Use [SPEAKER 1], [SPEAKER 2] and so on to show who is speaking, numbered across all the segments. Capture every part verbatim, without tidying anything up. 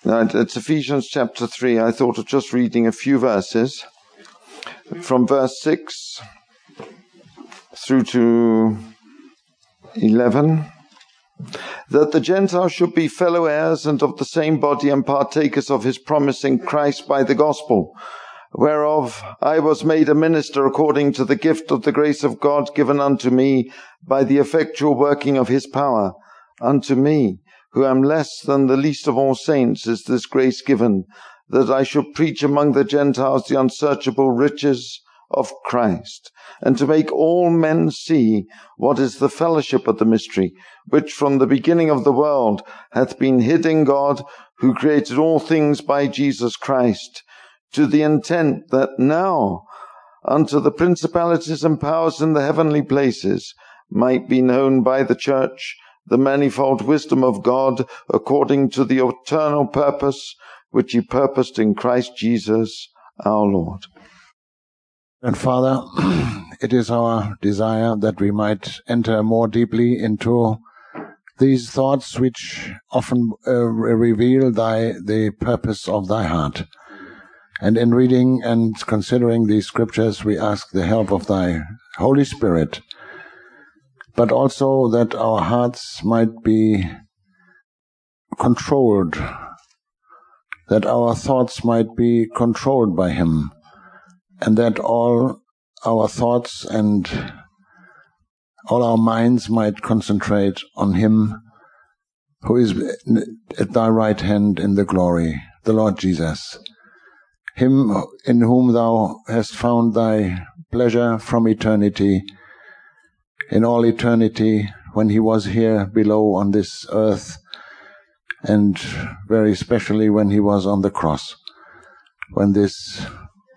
[SPEAKER 1] Now, it's Ephesians chapter three. I thought of just reading a few verses from verse six through to eleven. That the Gentiles should be fellow heirs and of the same body and partakers of his promise in Christ by the gospel, whereof I was made a minister according to the gift of the grace of God given unto me by the effectual working of his power. Unto me, who am less than the least of all saints, is this grace given, that I should preach among the Gentiles the unsearchable riches of Christ, and to make all men see what is the fellowship of the mystery, which from the beginning of the world hath been hid in God, who created all things by Jesus Christ, to the intent that now unto the principalities and powers in the heavenly places might be known by the church the manifold wisdom of God, according to the eternal purpose which he purposed in Christ Jesus our Lord.
[SPEAKER 2] And Father, it is our desire that we might enter more deeply into these thoughts which often uh, reveal thy the purpose of thy heart. And in reading and considering these scriptures, we ask the help of thy Holy Spirit, but also that our hearts might be controlled, that our thoughts might be controlled by him, and that all our thoughts and all our minds might concentrate on him who is at thy right hand in the glory, the Lord Jesus, him in whom thou hast found thy pleasure from eternity, in all eternity, when he was here below on this earth, and very especially when he was on the cross, when this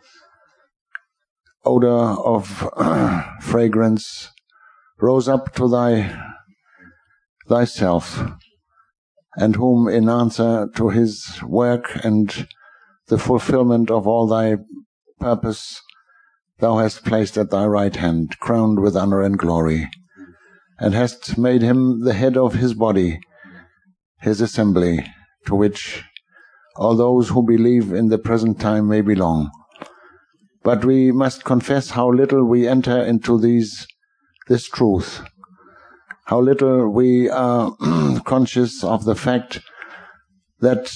[SPEAKER 2] odor of fragrance rose up to thy thyself, and whom in answer to his work and the fulfillment of all thy purpose thou hast placed at thy right hand, crowned with honor and glory, and hast made him the head of his body, his assembly, to which all those who believe in the present time may belong. But we must confess how little we enter into these this truth, how little we are conscious of the fact that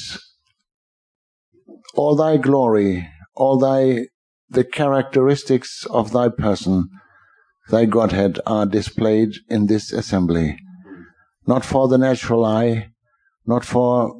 [SPEAKER 2] all thy glory, all thy the characteristics of thy person, thy Godhead, are displayed in this assembly, not for the natural eye, not for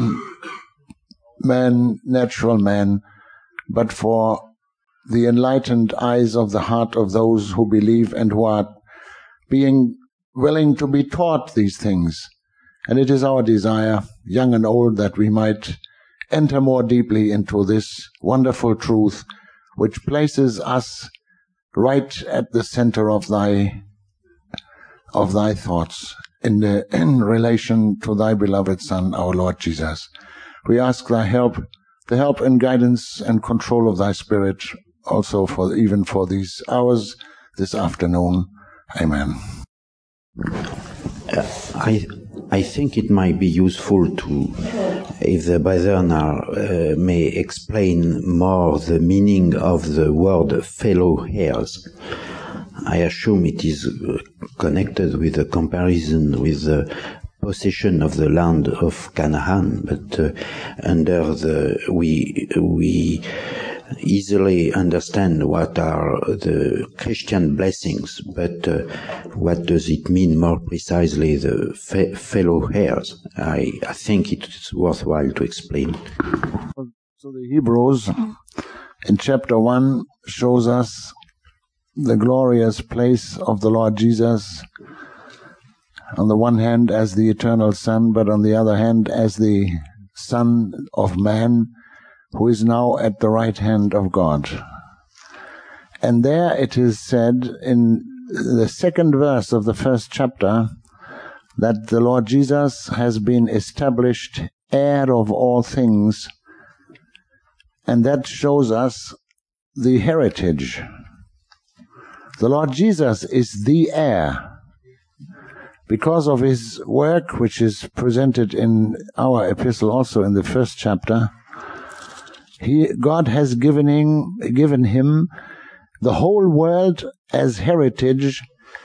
[SPEAKER 2] man, natural man, but for the enlightened eyes of the heart of those who believe and who are being willing to be taught these things. And it is our desire, young and old, that we might enter more deeply into this wonderful truth, which places us right at the center of thy of thy thoughts in the in relation to thy beloved Son, our Lord Jesus. We ask thy help, the help and guidance and control of thy Spirit, also for even for these hours this afternoon. Amen.
[SPEAKER 3] Uh, I I think it might be useful to, if the brethren are, uh, may explain more the meaning of the word fellow heirs. I assume it is connected with a comparison with the possession of the land of Canaan, but uh, under the we we easily understand what are the Christian blessings, but uh, what does it mean more precisely, the fe- fellow heirs? I, I think it's worthwhile to explain.
[SPEAKER 2] So the Hebrews in chapter one shows us the glorious place of the Lord Jesus, on the one hand as the eternal Son, but on the other hand as the Son of Man, who is now at the right hand of God. And there it is said in the second verse of the first chapter that the Lord Jesus has been established heir of all things, and that shows us the heritage. The Lord Jesus is the heir, because of his work, which is presented in our epistle also in the first chapter, he, God has given him, given him the whole world as heritage.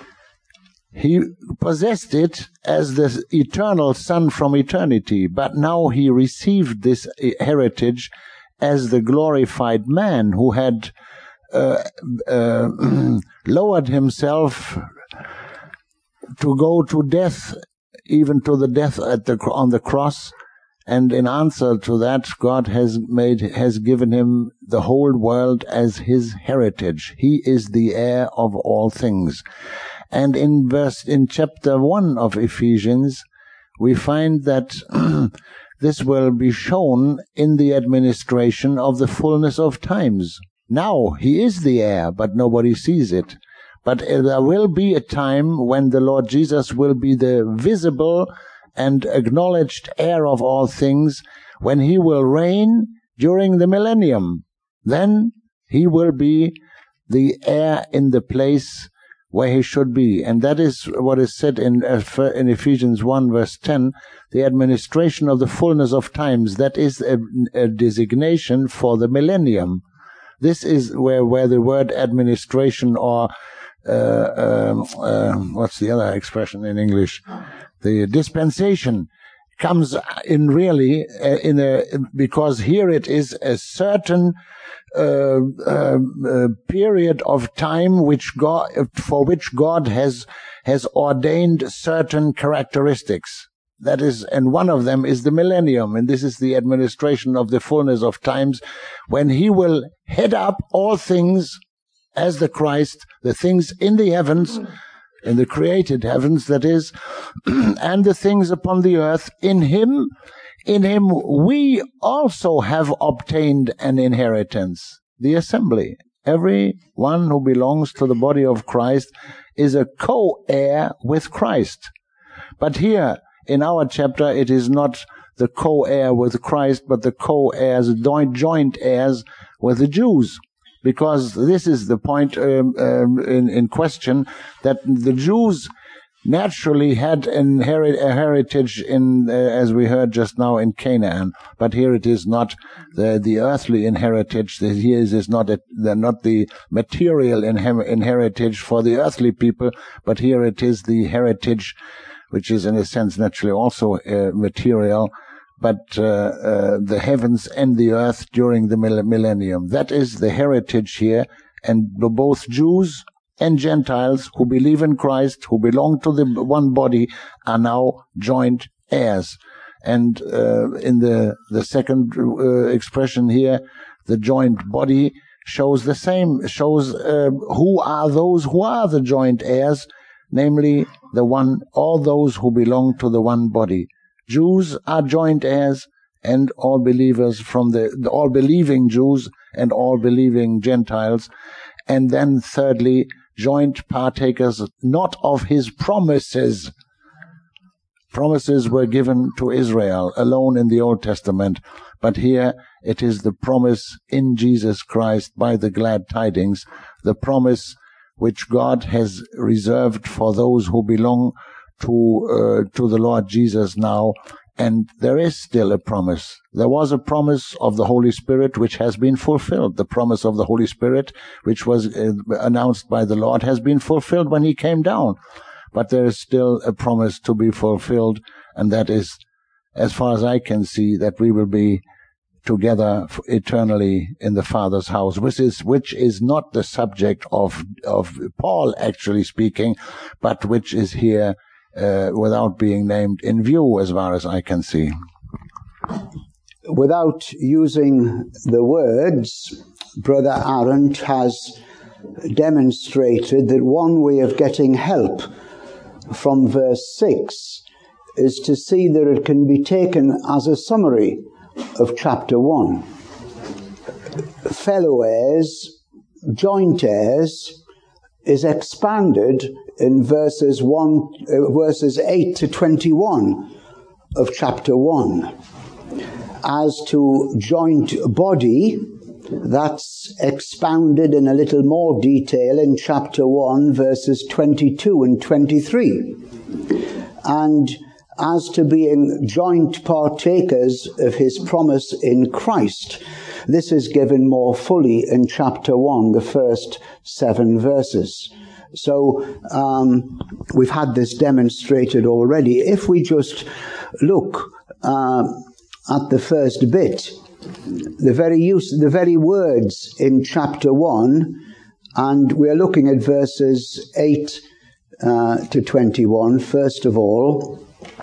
[SPEAKER 2] He possessed it as the eternal Son from eternity, but now he received this heritage as the glorified man who had uh, uh, lowered himself to go to death, even to the death at the on the cross, and in answer to that, God has made has given him the whole world as his heritage. He is the heir of all things. And in verse in chapter one of Ephesians, we find that this will be shown in the administration of the fullness of times. Now he is the heir, but nobody sees it. But there will be a time when the Lord Jesus will be the visible and acknowledged heir of all things, when he will reign during the millennium. Then he will be the heir in the place where he should be. And that is what is said in, in Ephesians one verse ten, the administration of the fullness of times. That is a, a designation for the millennium. This is where, where the word administration or Uh, um, uh, what's the other expression in English? The dispensation comes in really uh, in a, because here it is a certain uh, uh, uh, period of time which God, for which God has has ordained certain characteristics. That is, and one of them is the millennium, and this is the administration of the fullness of times, when he will head up all things as the Christ, the things in the heavens, in the created heavens, that is, and the things upon the earth. In him, in him we also have obtained an inheritance, the assembly. Every one who belongs to the body of Christ is a co-heir with Christ. But here, in our chapter, it is not the co-heir with Christ, but the co-heirs, joint heirs with the Jews. Because this is the point um, um, in, in question, that the Jews naturally had an heri- a heritage in, uh, as we heard just now, in Canaan. But here it is not the, the earthly inheritance. Here it is not, a, the, not the material inher- inheritance for the earthly people, but here it is the heritage, which is in a sense naturally also uh, material, but uh, uh, the heavens and the earth during the millennium. That is the heritage here, and both Jews and Gentiles who believe in Christ, who belong to the one body, are now joint heirs. And uh, in the, the second uh, expression here, the joint body shows the same, shows uh, who are those who are the joint heirs, namely the one, all those who belong to the one body. Jews are joint heirs, and all believers from the, the all believing Jews and all believing Gentiles. And then thirdly, joint partakers not of his promises. Promises were given to Israel alone in the Old Testament, but here it is the promise in Jesus Christ by the glad tidings, the promise which God has reserved for those who belong to uh, to the Lord Jesus now. And there is still a promise. There was a promise of the Holy Spirit which has been fulfilled. The promise of the Holy Spirit, which was uh, announced by the Lord, has been fulfilled when he came down. But there is still a promise to be fulfilled, and that is, as far as I can see, that we will be together eternally in the Father's house, which is which is not the subject of of Paul actually speaking, but which is here uh, without being named in view, as far as I can see.
[SPEAKER 4] Without using the words, Brother Arendt has demonstrated that one way of getting help from verse six is to see that it can be taken as a summary of chapter one. Fellow heirs, joint heirs, is expanded in verses one, uh, verses eight to twenty-one of chapter one. As to joint body, that's expounded in a little more detail in chapter one, verses twenty-two and twenty-three. And as to being joint partakers of his promise in Christ, this is given more fully in chapter one, the first seven verses. So um, we've had this demonstrated already. If we just look uh, at the first bit, the very use, the very words in chapter one, and we're looking at verses eight uh, to twenty-one, first of all.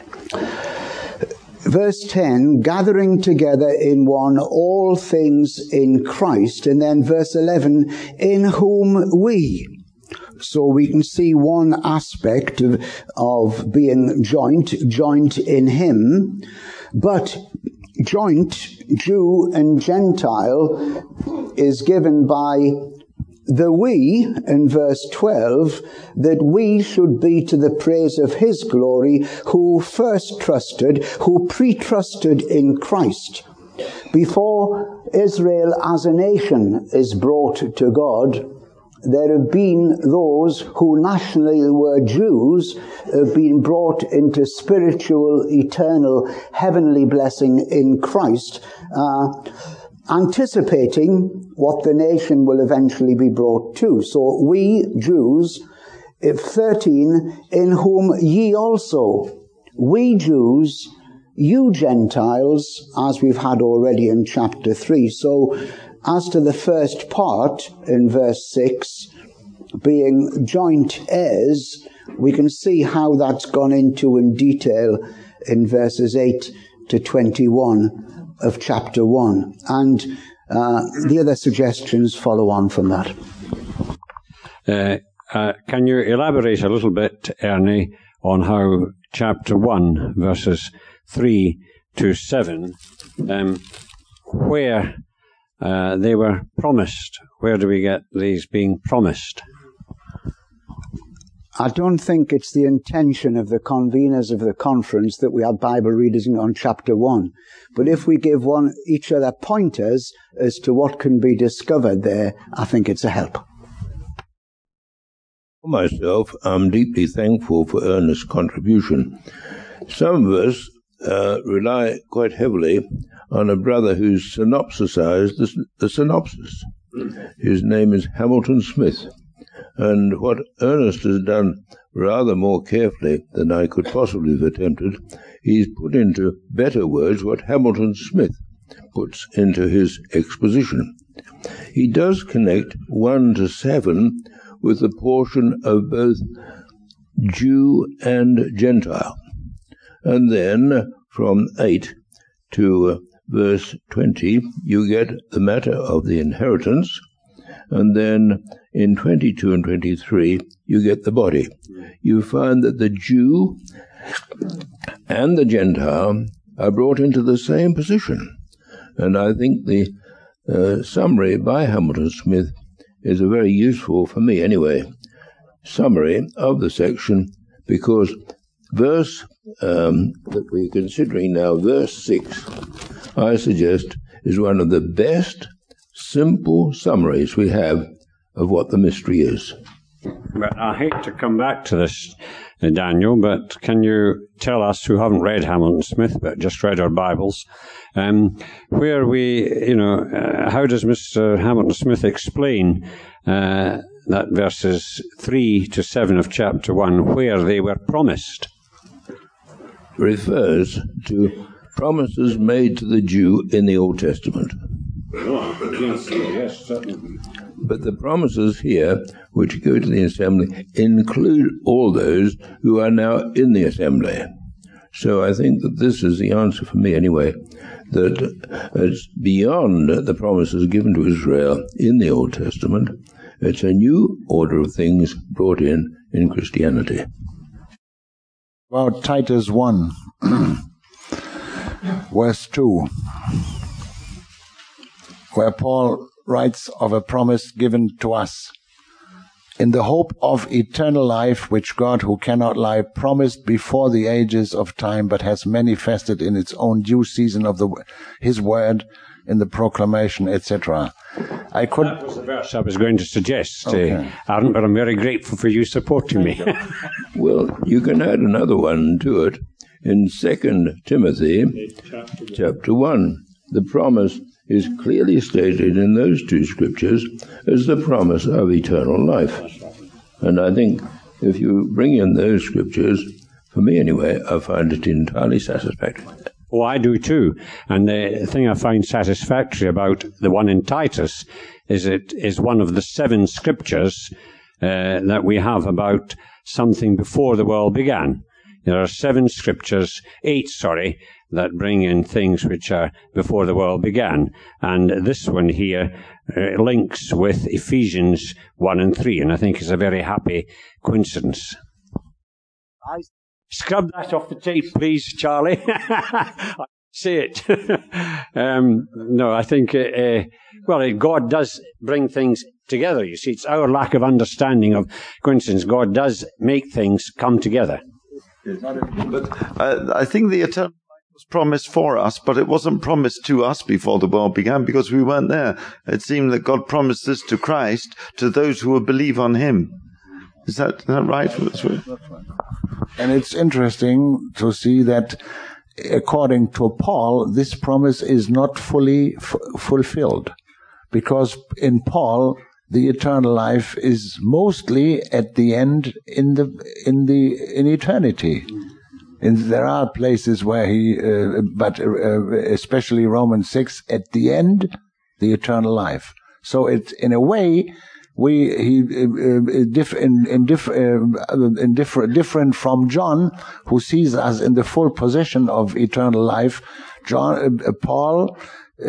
[SPEAKER 4] Verse ten, gathering together in one all things in Christ, and then verse eleven, in whom we. So we can see one aspect of, of being joint, joint in him, but joint, Jew and Gentile, is given by the we, in verse twelve, that we should be to the praise of his glory, who first trusted, who pre-trusted in Christ. Before Israel as a nation is brought to God, there have been those who nationally were Jews, have been brought into spiritual, eternal, heavenly blessing in Christ, uh, anticipating what the nation will eventually be brought to. So we, Jews, if thirteen, in whom ye also, we Jews, you Gentiles, as we've had already in chapter three. So as to the first part in verse six, being joint heirs, we can see how that's gone into in detail in verses eight to twenty-one of chapter one. And uh, the other suggestions follow on from that.
[SPEAKER 5] Uh, uh, can you elaborate a little bit, Ernie, on how chapter one, verses three to seven, um, where uh, they were promised? Where do we get these being promised?
[SPEAKER 4] I don't think it's the intention of the conveners of the conference that we have Bible readers on chapter one. But if we give one each other pointers as to what can be discovered there, I think it's a help.
[SPEAKER 6] For myself, I'm deeply thankful for Ernest's contribution. Some of us uh, rely quite heavily on a brother who's synopsisized the, the synopsis. His name is Hamilton Smith. And what Ernest has done rather more carefully than I could possibly have attempted, he's put into better words what Hamilton Smith puts into his exposition. He does connect one to seven with the portion of both Jew and Gentile. And then from eight to uh, verse twenty, you get the matter of the inheritance. And then in twenty-two and twenty-three, you get the body. You find that the Jew and the Gentile are brought into the same position. And I think the uh, summary by Hamilton Smith is a very useful, for me anyway, summary of the section, because verse um, that we're considering now, verse six, I suggest is one of the best simple summaries we have of what the mystery is.
[SPEAKER 5] But I hate to come back to this, uh, Daniel, but can you tell us who haven't read Hamilton Smith but just read our Bibles, um, where we, you know, uh, how does Mister Hamilton Smith explain uh, that verses three to seven of chapter one, where they were promised?
[SPEAKER 6] Refers to promises made to the Jew in the Old Testament.
[SPEAKER 5] Oh, yes, yes, certainly.
[SPEAKER 6] But the promises here, which go to the assembly, include all those who are now in the assembly. So I think that this is the answer for me anyway, that it's beyond the promises given to Israel in the Old Testament. It's a new order of things brought in in Christianity.
[SPEAKER 2] About Titus one, verse two, where Paul writes of a promise given to us in the hope of eternal life, which God, who cannot lie, promised before the ages of time, but has manifested in its own due season of the His word in the proclamation, et cetera. I could.
[SPEAKER 5] That was the verse I was going to suggest,
[SPEAKER 2] Okay.
[SPEAKER 5] uh, Aaron, but I'm very grateful for you supporting me.
[SPEAKER 6] Well, you can add another one to it in Second Timothy chapter one. The promise is clearly stated in those two scriptures as the promise of eternal life. And I think if you bring in those scriptures, for me anyway, I find it entirely satisfactory.
[SPEAKER 5] Oh, I do too. And the thing I find satisfactory about the one in Titus is it is one of the seven scriptures uh, that we have about something before the world began. There are seven scriptures, eight, sorry, that bring in things which are before the world began. And this one here uh, links with Ephesians one and three, and I think is a very happy coincidence. I Scrub that off the tape, please, Charlie. Say it. um, no, I think, uh, uh, well, uh, God does bring things together. You see, it's our lack of understanding of coincidence. God does make things come together.
[SPEAKER 1] But uh, I think the eternal life was promised for us, but it wasn't promised to us before the world began because we weren't there. It seemed that God promised this to Christ, to those who would believe on Him. Is that, that right?
[SPEAKER 2] And it's interesting to see that, according to Paul, this promise is not fully f- fulfilled, because in Paul the eternal life is mostly at the end in the in the in eternity. And there are places where he, uh, but uh, especially Romans six, at the end, the eternal life. So it's in a way. We he uh, diff, in in, diff, uh, in different different from John, who sees us in the full possession of eternal life. John uh, Paul uh,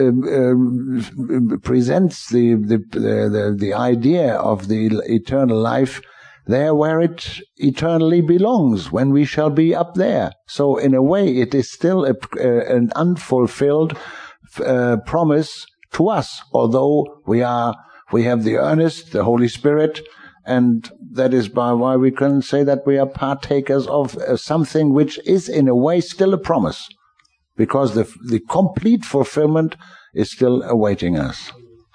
[SPEAKER 2] uh, presents the the, the the idea of the eternal life there where it eternally belongs, when we shall be up there. So in a way, it is still a, uh, an unfulfilled uh, promise to us, although we are. We have the earnest, the Holy Spirit, and that is by why we can say that we are partakers of uh, something which is in a way still a promise, because the the complete fulfillment is still awaiting us.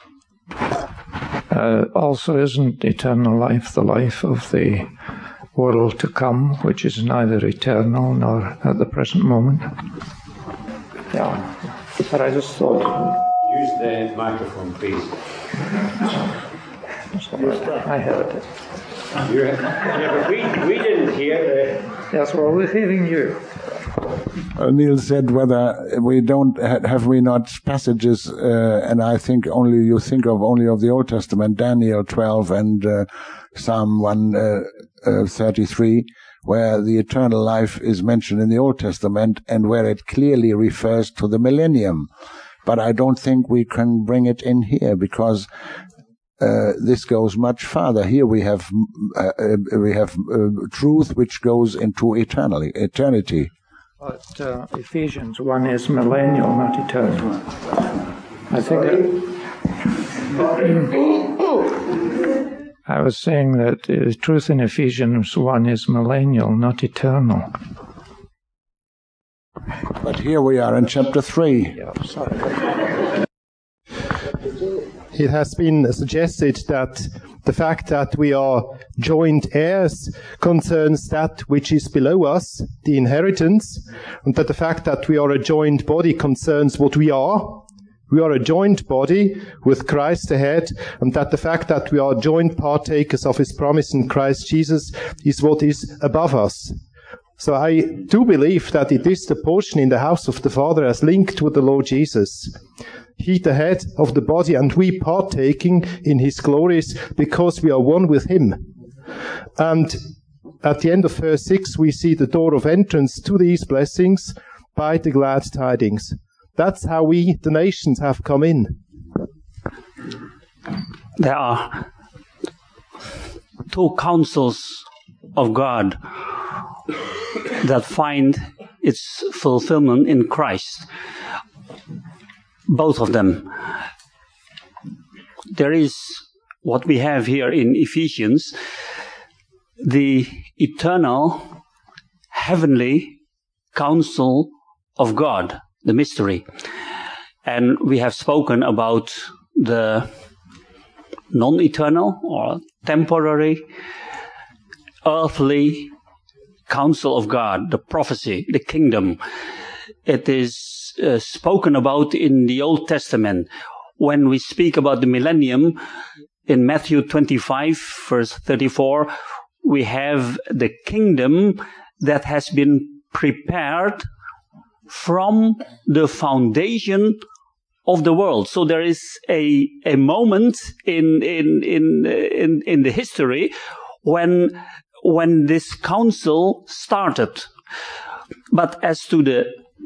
[SPEAKER 7] Uh, also, isn't eternal life the life of the world to come, which is neither eternal nor at the present moment? Yeah, but I just thought...
[SPEAKER 5] Use the microphone, please.
[SPEAKER 7] I heard it.
[SPEAKER 5] You, yeah, but we, we didn't hear the...
[SPEAKER 7] Yes, well, we're hearing you.
[SPEAKER 2] Uh, Neil said whether we don't ha- have we not passages, uh, and I think only you think of only of the Old Testament, Daniel twelve and uh, Psalm one thirty-three, where the eternal life is mentioned in the Old Testament and where it clearly refers to the millennium. But I don't think we can bring it in here, because uh, this goes much farther. Here we have uh, uh, we have uh, truth which goes into eternally, eternity.
[SPEAKER 7] But uh, Ephesians one is millennial, not eternal. I think it, I was saying that the truth in Ephesians one is millennial, not eternal.
[SPEAKER 2] But here we are in chapter three.
[SPEAKER 7] Yeah, sorry.
[SPEAKER 8] It has been suggested that the fact that we are joint heirs concerns that which is below us, the inheritance, and that the fact that we are a joint body concerns what we are. We are a joint body with Christ the head, and that the fact that we are joint partakers of His promise in Christ Jesus is what is above us. So I do believe that it is the portion in the house of the Father as linked with the Lord Jesus. He the head of the body, and we partaking in His glories because we are one with Him. And at the end of verse six, we see the door of entrance to these blessings by the glad tidings. That's how we, the nations, have come in.
[SPEAKER 9] There are two counsels of God that find its fulfillment in Christ. Both of them. There is what we have here in Ephesians, the eternal, heavenly counsel of God, the mystery. And we have spoken about the non-eternal or temporary, earthly counsel of God, the prophecy, the kingdom. It is uh, spoken about in the Old Testament. When we speak about the millennium, in Matthew twenty-five, verse thirty-four, we have the kingdom that has been prepared from the foundation of the world. So there is a a moment in in in in, in the history when when this council started. But as to the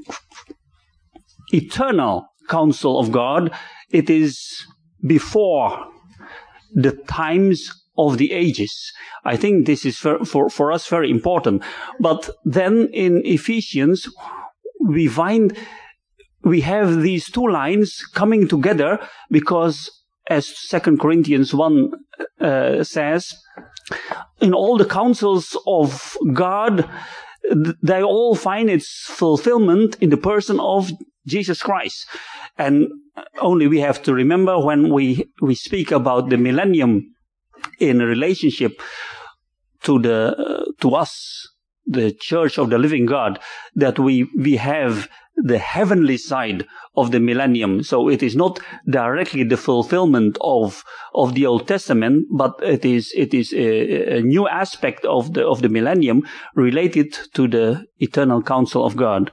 [SPEAKER 9] eternal counsel of God, it is before the times of the ages. I think this is for, for, for us very important. But then in Ephesians, we find we have these two lines coming together because, as Second Corinthians one uh, says, in all the counsels of God, they all find its fulfillment in the person of Jesus Christ. And only we have to remember when we, we speak about the millennium in relationship to the uh, to us, the Church of the Living God, that we we have the heavenly side of the millennium. So it is not directly the fulfillment of of the Old Testament, but it is it is a, a new aspect of the of the millennium related to the eternal counsel of God.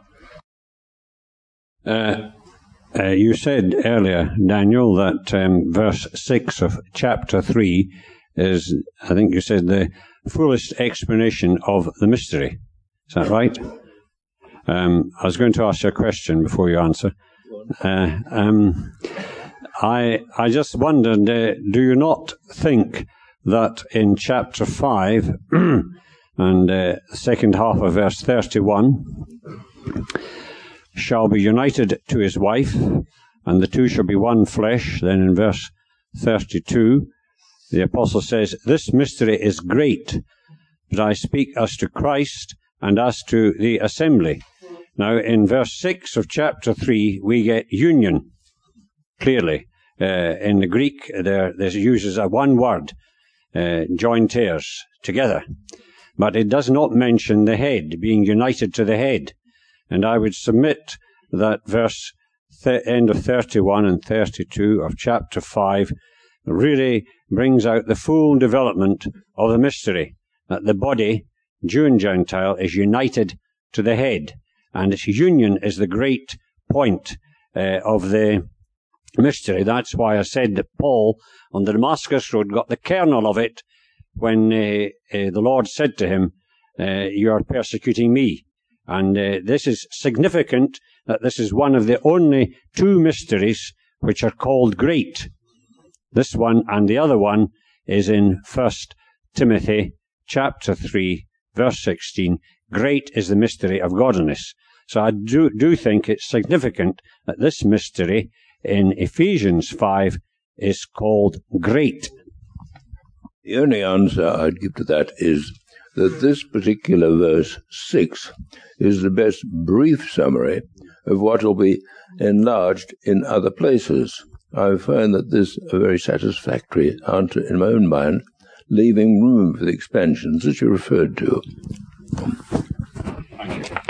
[SPEAKER 5] Uh, uh, you said earlier, Daniel, that um, verse six of chapter three is, I think you said, the fullest explanation of the mystery. Is that right? Um, I was going to ask you a question before you answer. Uh, um, I I just wondered, uh, do you not think that in chapter five and uh, second half of verse thirty-one, shall be united to his wife, and the two shall be one flesh. Then in verse thirty-two, the apostle says, this mystery is great, but I speak as to Christ and as to the assembly. Now, in verse six of chapter three, we get union, clearly. Uh, in the Greek, there this uses a one word, uh, jointers, together. But it does not mention the head, being united to the head. And I would submit that verse th- end of thirty-one and thirty-two of chapter five really brings out the full development of the mystery, that the body, Jew and Gentile, is united to the head. And its union is the great point uh, of the mystery. That's why I said that Paul on the Damascus Road got the kernel of it when uh, uh, the Lord said to him, uh, you are persecuting me. And uh, this is significant that this is one of the only two mysteries which are called great. This one and the other one is in First Timothy chapter three, verse sixteen. Great is the mystery of godliness. So I do, do think it's significant that this mystery in Ephesians five is called great.
[SPEAKER 6] The only answer I'd give to that is that this particular verse six is the best brief summary of what will be enlarged in other places. I find that this a very satisfactory answer in my own mind, leaving room for the expansions that you referred to.
[SPEAKER 5] Thank you.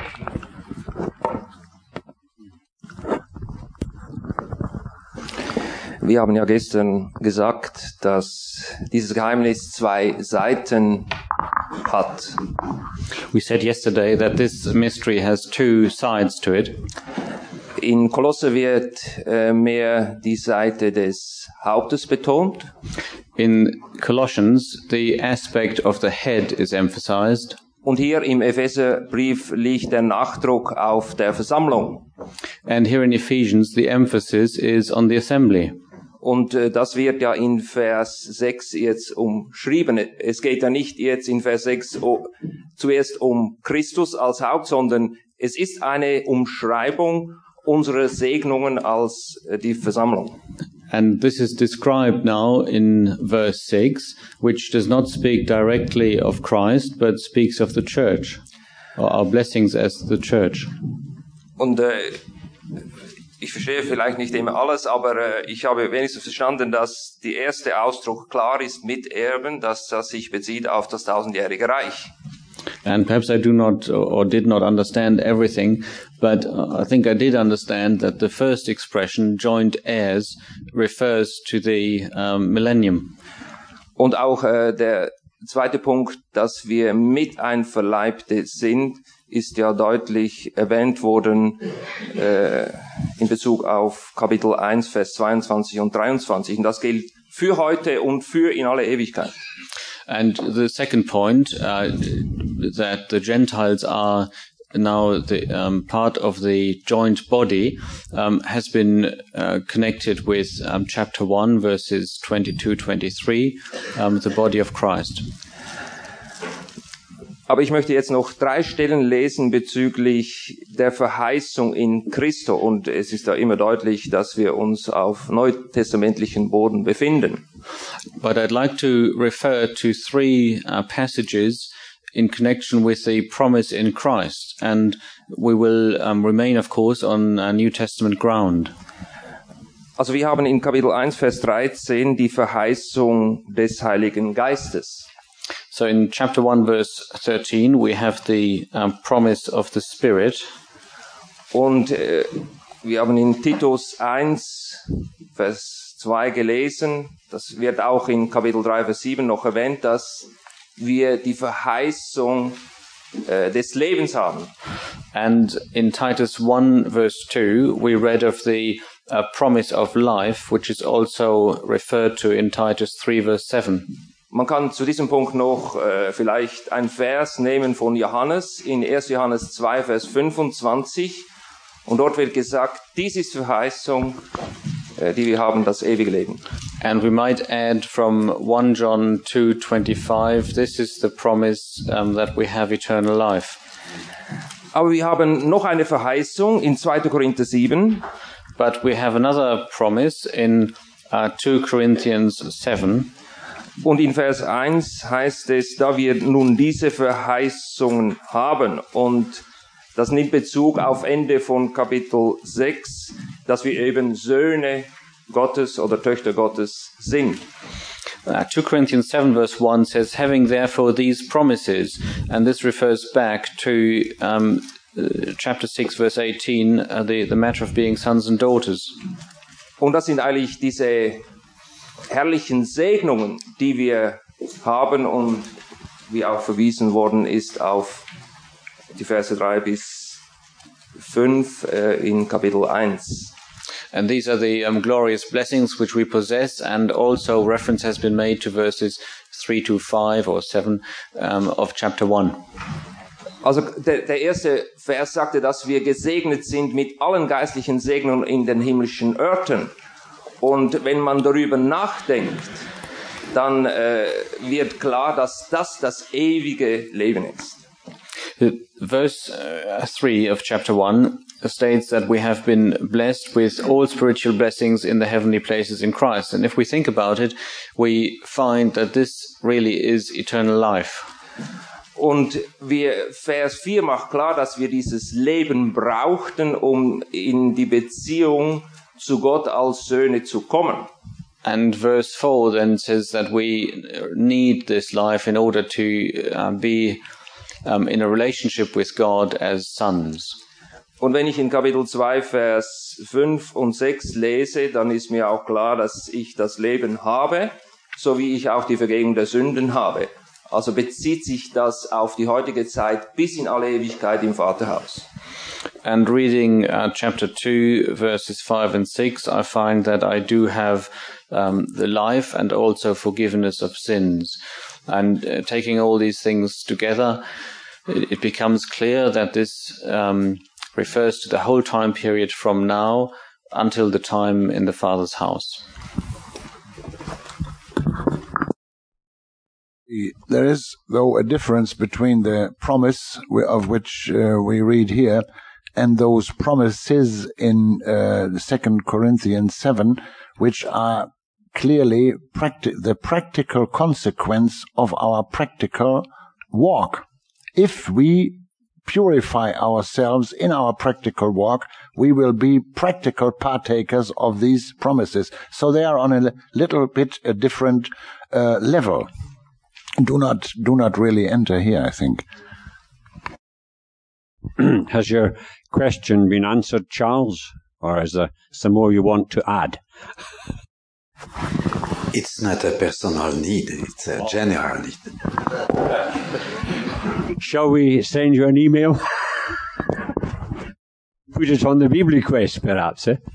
[SPEAKER 10] Wir haben ja gestern gesagt, dass dieses Geheimnis zwei Seiten hat.
[SPEAKER 11] We said yesterday that this mystery has two sides to it.
[SPEAKER 10] In Kolosse wird äh, mehr die Seite des Hauptes betont.
[SPEAKER 11] In Colossians, the aspect of the head is emphasized.
[SPEAKER 10] Und hier im Epheserbrief liegt der Nachdruck auf der Versammlung.
[SPEAKER 11] And here in Ephesians, the emphasis is on the assembly.
[SPEAKER 10] Und äh, das wird ja in Vers sechs jetzt umschrieben. Es geht ja nicht jetzt in Vers sechs oh, zuerst um Christus als Haupt, sondern es ist eine Umschreibung unserer Segnungen als äh, die Versammlung.
[SPEAKER 11] And this is described now in verse six, which does not speak directly of Christ, but speaks of the church, or our blessings as the church.
[SPEAKER 10] Und äh, ich verstehe vielleicht nicht immer alles, aber äh, ich habe wenigstens verstanden, dass der erste Ausdruck klar ist, Miterben, dass das sich bezieht auf das tausendjährige Reich.
[SPEAKER 11] And perhaps I do not or did not understand everything, but I think I did understand that the first expression, joint heirs, refers to the um, millennium.
[SPEAKER 10] Und auch äh, der zweite Punkt, dass wir Miteinverleibte sind, ist ja deutlich erwähnt worden äh, in Bezug auf Kapitel eins, Vers zweiundzwanzig und dreiundzwanzig. Und das gilt für heute und für in alle Ewigkeit.
[SPEAKER 11] And the second point, uh, that the Gentiles are now the um, part of the joint body, um, has been uh, connected with um, chapter one, verses twenty-two to twenty-three, um, the body of Christ.
[SPEAKER 10] Aber ich möchte jetzt noch drei Stellen lesen bezüglich der Verheißung in Christo. Und es ist da immer deutlich, dass wir uns auf neutestamentlichen Boden befinden.
[SPEAKER 11] But I'd like to refer to three uh, passages in connection with the promise in Christ. And we will um, remain, of course, on uh, New Testament ground.
[SPEAKER 10] Also wir haben in Kapitel eins, Vers dreizehn die Verheißung des Heiligen Geistes.
[SPEAKER 11] So in chapter one, verse thirteen, we have the um, promise of the Spirit.
[SPEAKER 10] Und äh, wir haben in Titus eins, Vers zwei gelesen, das wird auch in Kapitel drei, Vers sieben noch erwähnt, dass wir die Verheißung äh, des Lebens haben.
[SPEAKER 11] And in Titus one, verse two, we read of the uh, promise of life, which is also referred to in Titus three, verse seven.
[SPEAKER 10] Man kann zu diesem Punkt noch äh, vielleicht ein Vers nehmen von Johannes in erster Johannes zwei, Vers fünfundzwanzig. Und dort wird gesagt, dies ist Verheißung, äh, die wir haben, das ewige Leben.
[SPEAKER 11] And we might add from First John two twenty-five, this is the promise um, that we have eternal life.
[SPEAKER 10] Aber wir haben noch eine Verheißung in zweiter Korinther sieben.
[SPEAKER 11] But we have another promise in uh, Second Corinthians seven.
[SPEAKER 10] Und in Vers eins heißt es, da wir nun diese Verheißungen haben, und das nimmt Bezug auf Ende von Kapitel sechs, dass wir eben Söhne Gottes oder Töchter Gottes sind.
[SPEAKER 11] Uh, Second Corinthians seven verse one says, having therefore these promises, and this refers back to um, uh, chapter six verse eighteen, uh, the, the matter of being sons and daughters.
[SPEAKER 10] Und das sind eigentlich diese herrlichen Segnungen, die wir haben, und wie auch verwiesen worden ist auf die Verse drei bis fünf äh, in Kapitel eins.
[SPEAKER 11] And these are the um, glorious blessings which we possess, and also reference has been made to verses three to five or seven um, of chapter one.
[SPEAKER 10] Also der, der erste Vers sagte, dass wir gesegnet sind mit allen geistlichen Segnungen in den himmlischen Örtern. Und wenn man darüber nachdenkt, dann äh, wird klar, dass das das ewige Leben ist.
[SPEAKER 11] Verse uh, three of chapter one states that we have been blessed with all spiritual blessings in the heavenly places in Christ. And if we think about it, we find that this really is eternal life.
[SPEAKER 10] Und wir, Vers vier macht klar, dass wir dieses Leben brauchten, um in die Beziehung zu Gott als Söhne zu kommen.
[SPEAKER 11] And verse four then says that we need this life in order to uh, be um, in a relationship with God as sons.
[SPEAKER 10] Und wenn ich in Kapitel zwei, Vers fünf und sechs lese, dann ist mir auch klar, dass ich das Leben habe, so wie ich auch die Vergebung der Sünden habe. Also bezieht sich das auf die heutige Zeit bis in alle Ewigkeit im Vaterhaus.
[SPEAKER 11] And reading uh, chapter two, verses five and six, I find that I do have um, the life and also forgiveness of sins. And uh, taking all these things together, it, it becomes clear that this um, refers to the whole time period from now until the time in the Father's house.
[SPEAKER 2] There is, though, a difference between the promise of which uh, we read here and those promises in uh, Second Corinthians seven, which are clearly practi- the practical consequence of our practical walk. If we purify ourselves in our practical walk, we will be practical partakers of these promises. So they are on a little bit a different uh, level. Do not, do not really enter here, I think.
[SPEAKER 5] Has your question been answered, Charles? Or is there some more you want to add?
[SPEAKER 3] It's not a personal need, it's a general need.
[SPEAKER 5] Shall we send you an email? Put it on the BibleQuest, perhaps, eh?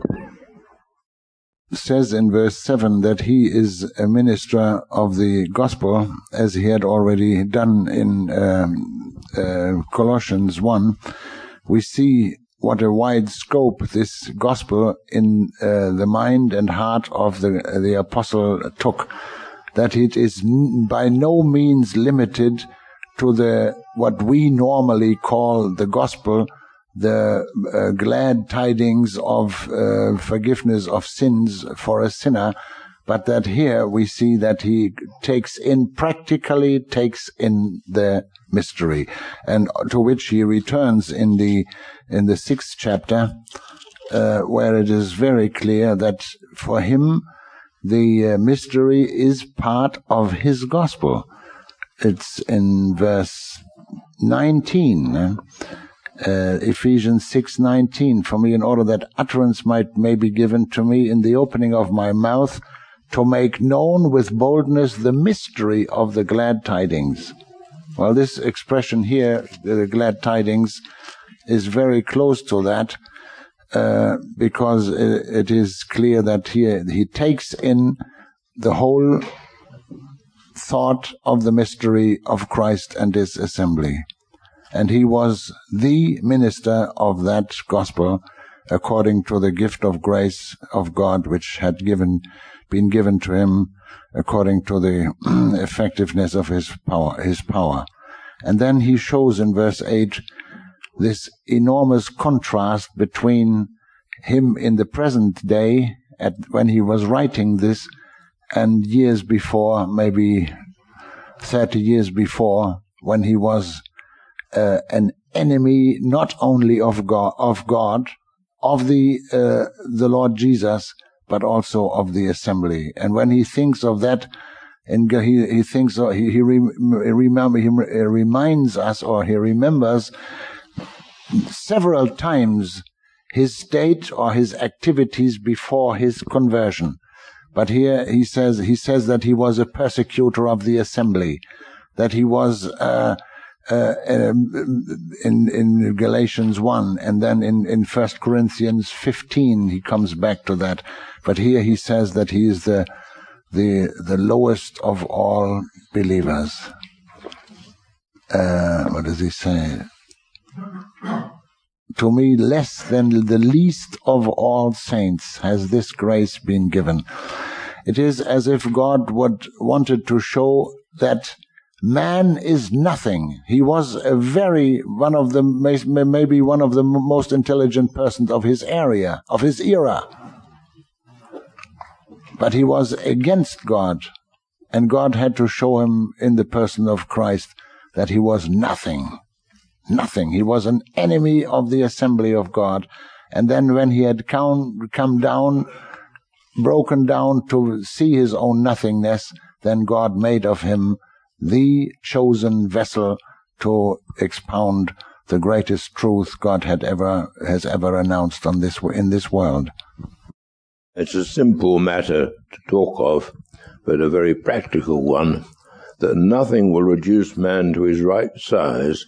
[SPEAKER 2] Says in verse seven that he is a minister of the gospel, as he had already done in um, uh, Colossians one. We see what a wide scope this gospel in uh, the mind and heart of the, uh, the apostle took, that it is n- by no means limited to the what we normally call the gospel, the uh, glad tidings of uh, forgiveness of sins for a sinner, but that here we see that he takes in, practically takes in the mystery, and to which he returns in the in the sixth chapter, uh, where it is very clear that for him the uh, mystery is part of his gospel. It's in verse nineteen. Uh, Uh, Ephesians six nineteen, for me, in order that utterance might may be given to me in the opening of my mouth, to make known with boldness the mystery of the glad tidings. Well, this expression here, the glad tidings, is very close to that, uh, because it, it is clear that here he takes in the whole thought of the mystery of Christ and his assembly. And he was the minister of that gospel according to the gift of grace of God which had given, been given to him according to the effectiveness of his power, his power. And then he shows in verse eight this enormous contrast between him in the present day, at when he was writing this, and years before, maybe thirty years before, when he was Uh, an enemy not only of God, of God, of the uh, the Lord Jesus, but also of the assembly. And when he thinks of that, and he he thinks of, he he, remember, he reminds us, or he remembers several times his state or his activities before his conversion. But here he says he says that he was a persecutor of the assembly, that he was. Uh, Uh, um, in in Galatians one, and then in in First Corinthians fifteen he comes back to that. But here he says that he is the the the lowest of all believers. Uh, what does he say? To me, less than the least of all saints has this grace been given. It is as if God would wanted to show that man is nothing. He was a very, one of the, maybe one of the most intelligent persons of his area, of his era. But he was against God, and God had to show him in the person of Christ that he was nothing. Nothing. He was an enemy of the assembly of God. And then when he had come, come down, broken down to see his own nothingness, then God made of him the chosen vessel to expound the greatest truth God had ever has ever announced on this in this world.
[SPEAKER 6] It's a simple matter to talk of, but a very practical one, that nothing will reduce man to his right size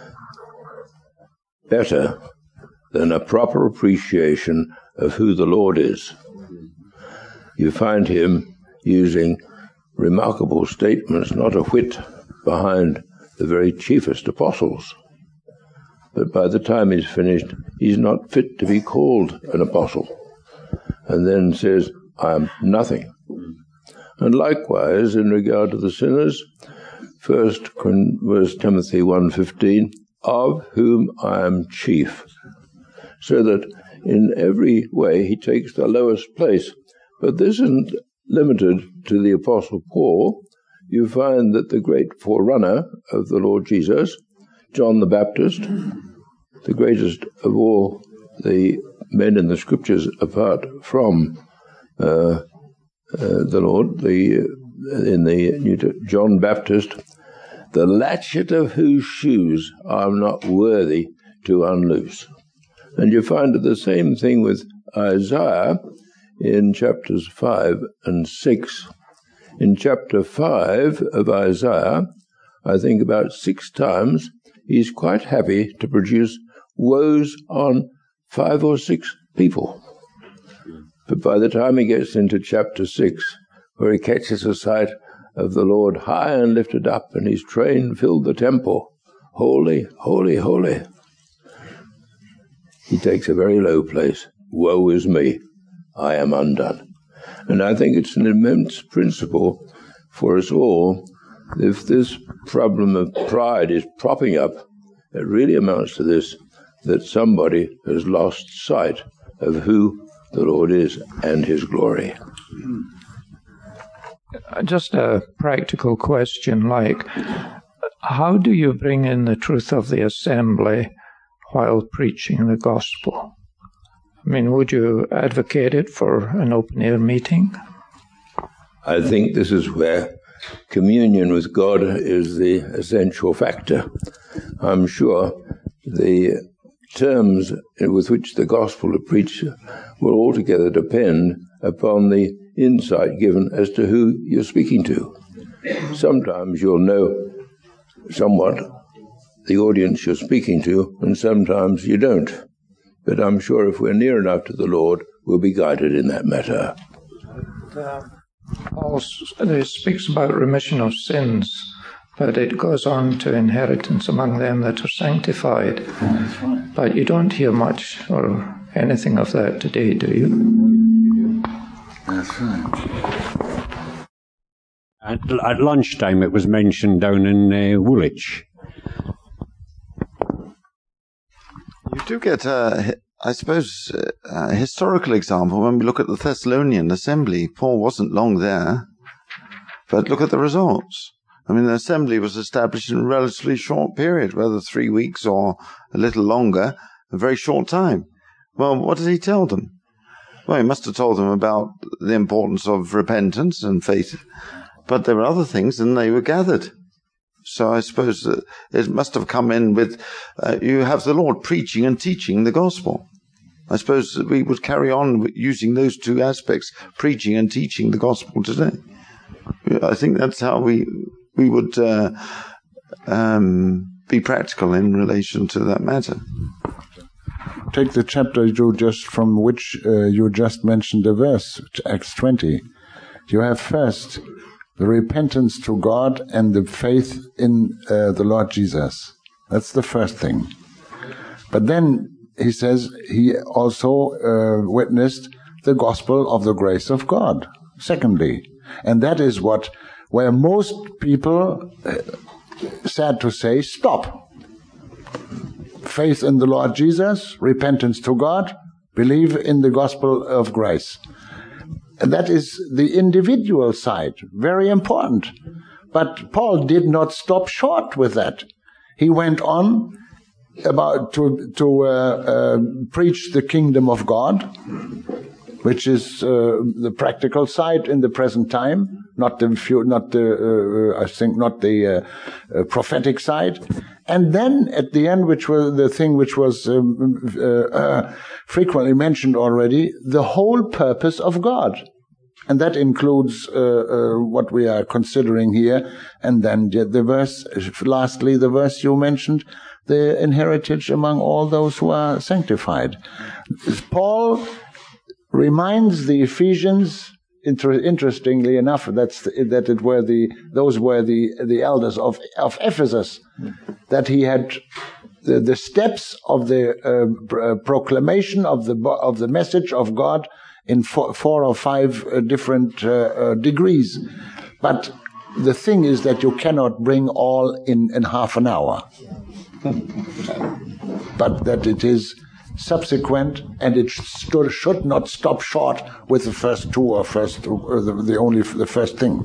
[SPEAKER 6] better than a proper appreciation of who the Lord is. You find him using remarkable statements, not a whit behind the very chiefest apostles. But by the time he's finished, he's not fit to be called an apostle. And then says, I am nothing. And likewise, in regard to the sinners, First Timothy one fifteen, of whom I am chief. so that in every way he takes the lowest place. But this isn't limited to the Apostle Paul. You find that the great forerunner of the Lord Jesus, John the Baptist, the greatest of all the men in the Scriptures apart from uh, uh, the Lord, the in the New John Baptist, the latchet of whose shoes I'm not worthy to unloose. And you find the same thing with Isaiah in chapters five and six. In chapter five of Isaiah, I think about six times, he's quite happy to produce woes on five or six people. But by the time he gets into chapter six, where he catches a sight of the Lord high and lifted up, and his train filled the temple, holy, holy, holy, he takes a very low place. Woe is me, I am undone. And I think it's an immense principle for us all. If this problem of pride is propping up, it really amounts to this, that somebody has lost sight of who the Lord is and his glory.
[SPEAKER 7] Just a practical question, like, how do you bring in the truth of the assembly while preaching the gospel? I mean, would you advocate it for an open-air meeting?
[SPEAKER 6] I think this is where communion with God is the essential factor. I'm sure the terms with which the gospel is preached will altogether depend upon the insight given as to who you're speaking to. Sometimes you'll know somewhat the audience you're speaking to, and sometimes you don't. But I'm sure if we're near enough to the Lord, we'll be guided in that matter.
[SPEAKER 7] Uh, Paul speaks about remission of sins, but it goes on to inheritance among them that are sanctified. But you don't hear much or anything of that today, do you?
[SPEAKER 2] That's right.
[SPEAKER 5] At, at lunchtime, it was mentioned down in uh, Woolwich.
[SPEAKER 1] You do get, uh, I suppose, uh, a historical example when we look at the Thessalonian assembly. Paul wasn't long there, but look at the results. I mean, the assembly was established in a relatively short period, whether three weeks or a little longer, a very short time. Well, what did he tell them? Well, he must have told them about the importance of repentance and faith, but there were other things, and they were gathered. So I suppose uh, it must have come in with, uh, you have the Lord preaching and teaching the gospel. I suppose we would carry on using those two aspects, preaching and teaching the gospel today. I think that's how we we would uh, um, be practical in relation to that matter.
[SPEAKER 2] Take the chapter you just from which uh, you just mentioned the verse, Acts twenty. You have first the repentance to God and the faith in uh, the Lord Jesus. That's the first thing. But then he says he also uh, witnessed the gospel of the grace of God, secondly. And that is what, where most people, uh, sad to say, stop. Faith in the Lord Jesus, repentance to God, believe in the gospel of grace. That is the individual side, very important. But Paul did not stop short with that. He went on about to to uh, uh, preach the kingdom of God, which is uh, the practical side in the present time, not the not the uh, I think not the uh, uh, prophetic side. And then at the end, which was the thing which was um, uh, uh, frequently mentioned already, the whole purpose of God. And that includes uh, uh, what we are considering here. And then the verse, lastly, the verse you mentioned, the inheritance among all those who are sanctified. Paul reminds the Ephesians, inter- interestingly enough, that's the, that it were the those were the the elders of of Ephesus, that he had the, the steps of the uh, pr- uh, proclamation of the of the message of God in four, four or five uh, different uh, uh, degrees. But the thing is that you cannot bring all in, in half an hour. But that it is subsequent, and it should, should not stop short with the first two or first uh, the, the only the first thing.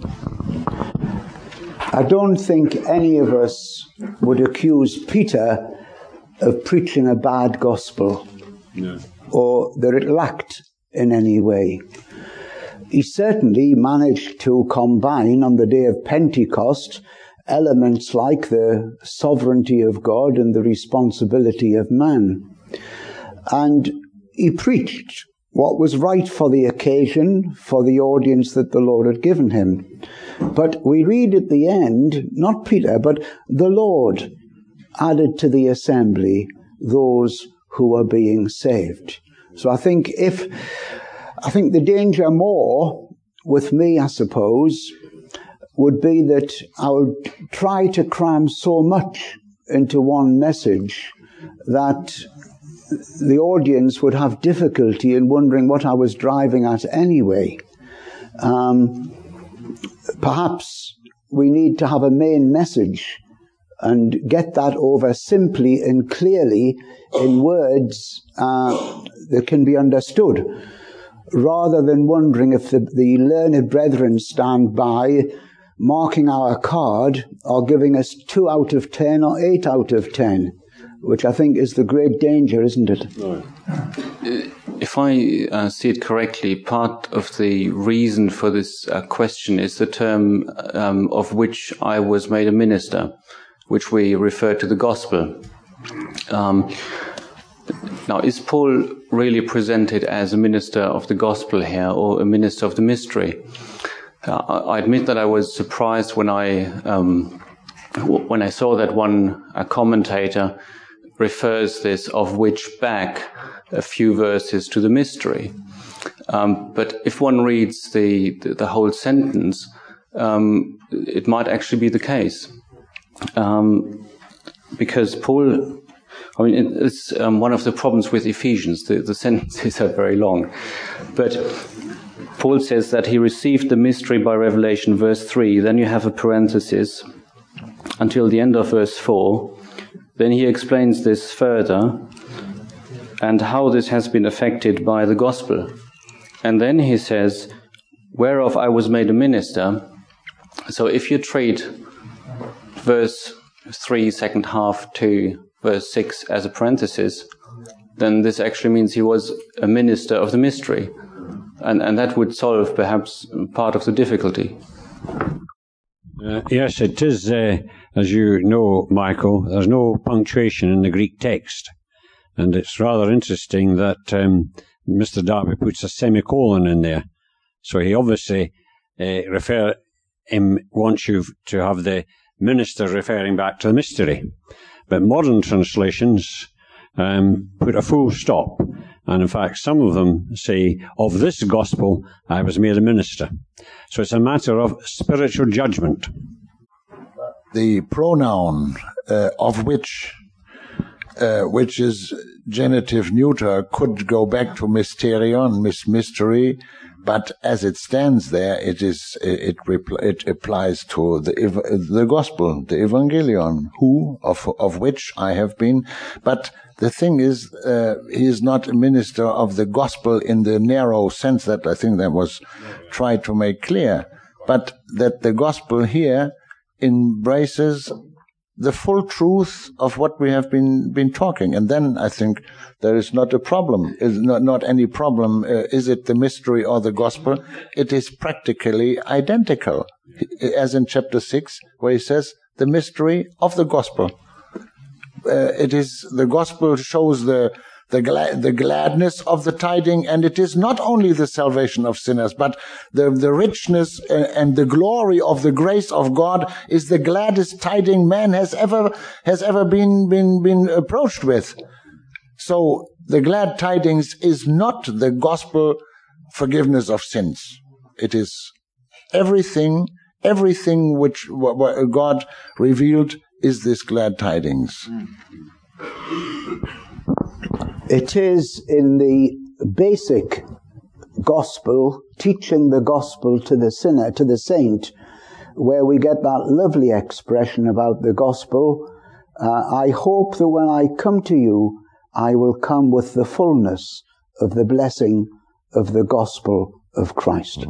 [SPEAKER 4] I don't think any of us would accuse Peter of preaching a bad gospel, no, or that it lacked in any way. He certainly managed to combine on the day of Pentecost elements like the sovereignty of God and the responsibility of man. And he preached what was right for the occasion, for the audience that the Lord had given him. But we read at the end, not Peter, but the Lord added to the assembly those who are being saved. So I think if, I think the danger more with me, I suppose, would be that I would try to cram so much into one message that the audience would have difficulty in wondering what I was driving at anyway. Um, perhaps we need to have a main message and get that over simply and clearly in words uh, that can be understood, rather than wondering if the, the learned brethren stand by marking our card or giving us two out of ten or eight out of ten, which I think is the great danger, isn't it?
[SPEAKER 11] No. If I uh, see it correctly, part of the reason for this uh, question is the term um, of which I was made a minister, which we refer to the gospel. Um, now, is Paul really presented as a minister of the gospel here, or a minister of the mystery? Uh, I admit that I was surprised when I um, w- when I saw that one a commentator refers this of which back a few verses to the mystery. Um, but if one reads the the, the whole sentence, um, it might actually be the case, um, because Paul. I mean, it's um, one of the problems with Ephesians. The, the sentences are very long, but Paul says that he received the mystery by revelation, verse three. Then you have a parenthesis until the end of verse four. Then he explains this further and how this has been affected by the gospel. And then he says, whereof I was made a minister. So if you treat verse three, second half, to verse six as a parenthesis, then this actually means he was a minister of the mystery. And, and that would solve perhaps part of the difficulty.
[SPEAKER 5] Uh, yes, it is, uh, as you know, Michael, there's no punctuation in the Greek text. And it's rather interesting that um, Mister Darby puts a semicolon in there. So he obviously uh, refer, um, wants you to have the minister referring back to the mystery. But modern translations um, put a full stop. And in fact, some of them say, of this gospel, I was made a minister. So it's a matter of spiritual judgment.
[SPEAKER 2] The pronoun uh, of which, uh, which is genitive neuter, could go back to mysterion, mis- mystery, but as it stands there, it is it repl- it applies to the the gospel, the evangelion, who of of which I have been. But the thing is, uh, he is not a minister of the gospel in the narrow sense that I think that was tried to make clear, but that the gospel here embraces the full truth of what we have been been talking. And then I think there is not a problem, is not, not any problem. Uh, is it the mystery or the gospel? It is practically identical, as in chapter six, where he says the mystery of the gospel. Uh, it is the gospel shows the the, gla- the gladness of the tiding, and it is not only the salvation of sinners, but the, the richness and the glory of the grace of God is the gladdest tiding man has ever has ever been been been approached with. So the glad tidings is not the gospel forgiveness of sins. It is everything, everything which what, what God revealed is this glad tidings.
[SPEAKER 4] It is in the basic gospel, teaching the gospel to the sinner, to the saint, where we get that lovely expression about the gospel. Uh, I hope that when I come to you, I will come with the fullness of the blessing of the gospel of Christ.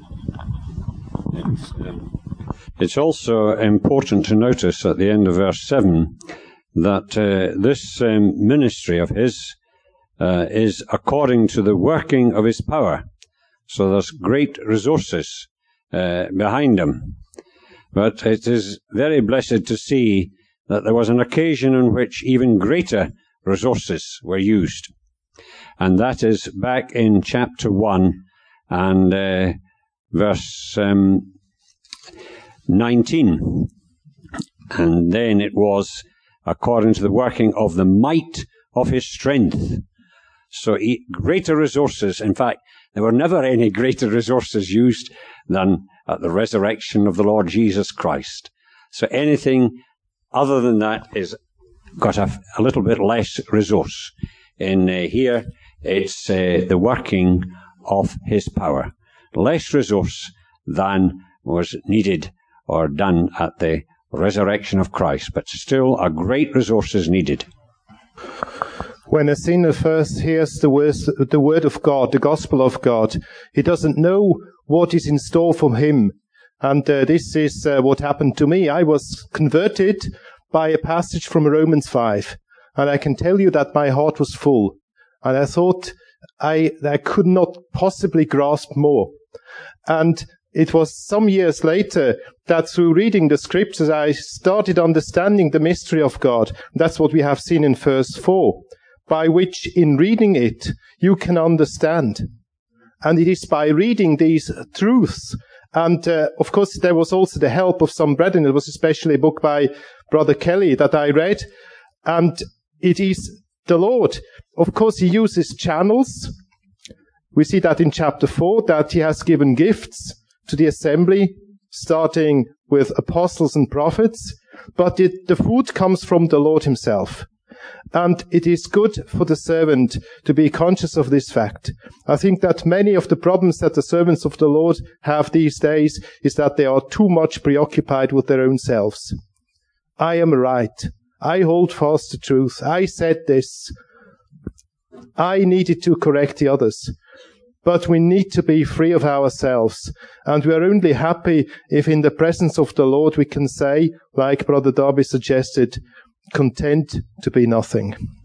[SPEAKER 5] It's also important to notice at the end of verse seven that uh, this um, ministry of his uh, is according to the working of his power. So there's great resources uh, behind him. But it is very blessed to see that there was an occasion in which even greater resources were used. And that is back in chapter one and uh, verse um, nineteen. And then it was according to the working of the might of his strength. So he, greater resources. In fact, there were never any greater resources used than at the resurrection of the Lord Jesus Christ. So anything other than that is got a, a little bit less resource. In uh, here, it's uh, the working of his power. Less resource than was needed or done at the resurrection of Christ, but still a great resource is needed.
[SPEAKER 8] When a sinner first hears the words, the word of God, the gospel of God, he doesn't know what is in store for him. And uh, this is uh, what happened to me. I was converted by a passage from Romans five. And I can tell you that my heart was full. And I thought I, I could not possibly grasp more. And it was some years later that through reading the scriptures, I started understanding the mystery of God. That's what we have seen in verse four, by which in reading it, you can understand. And it is by reading these truths. And uh, of course, there was also the help of some brethren. It was especially a book by Brother Kelly that I read. And it is the Lord. Of course, he uses channels. We see that in chapter four, that he has given gifts to the assembly, starting with apostles and prophets. But it, the food comes from the Lord himself. And it is good for the servant to be conscious of this fact. I think that many of the problems that the servants of the Lord have these days is that they are too much preoccupied with their own selves. I am right. I hold fast to truth. I said this. I needed to correct the others. But we need to be free of ourselves. And we are only happy if in the presence of the Lord we can say, like Brother Darby suggested, content to be nothing.